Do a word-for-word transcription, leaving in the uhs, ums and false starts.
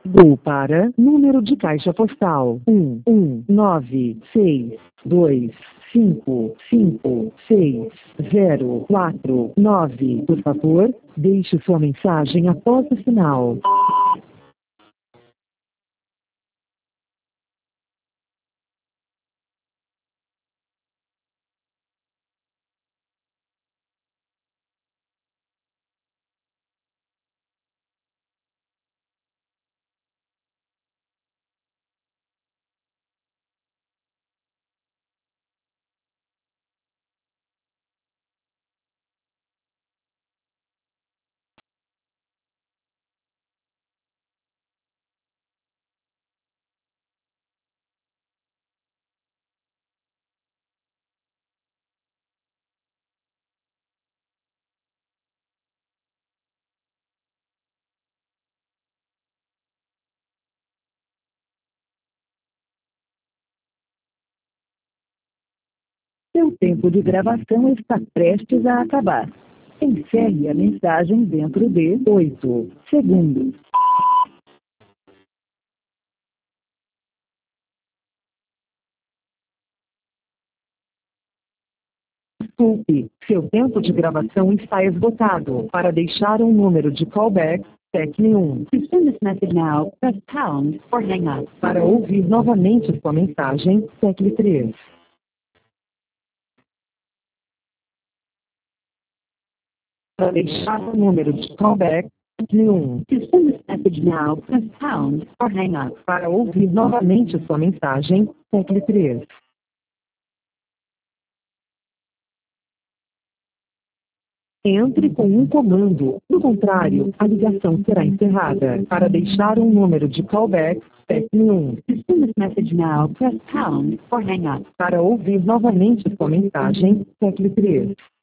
Ligou para número de caixa postal um um nove seis dois cinco cinco seis zero quatro nove. Por favor, deixe sua mensagem após o sinal. Seu tempo de gravação está prestes a acabar. Encerre a mensagem dentro de oito segundos. Desculpe, seu tempo de gravação está esgotado. Para deixar um número de callback, tecle um. To send this message now, press pound or hang up. Para ouvir novamente sua mensagem, tecle três. Para deixar o número de callback, tecle um. To send this message now, press pound or hang up. Para ouvir novamente sua mensagem, tecle três. Entre com um comando, do contrário, a ligação será encerrada. Para deixar um número de callback, tecle um. To send this message now, press pound or hang up. Para ouvir novamente sua mensagem, tecle três.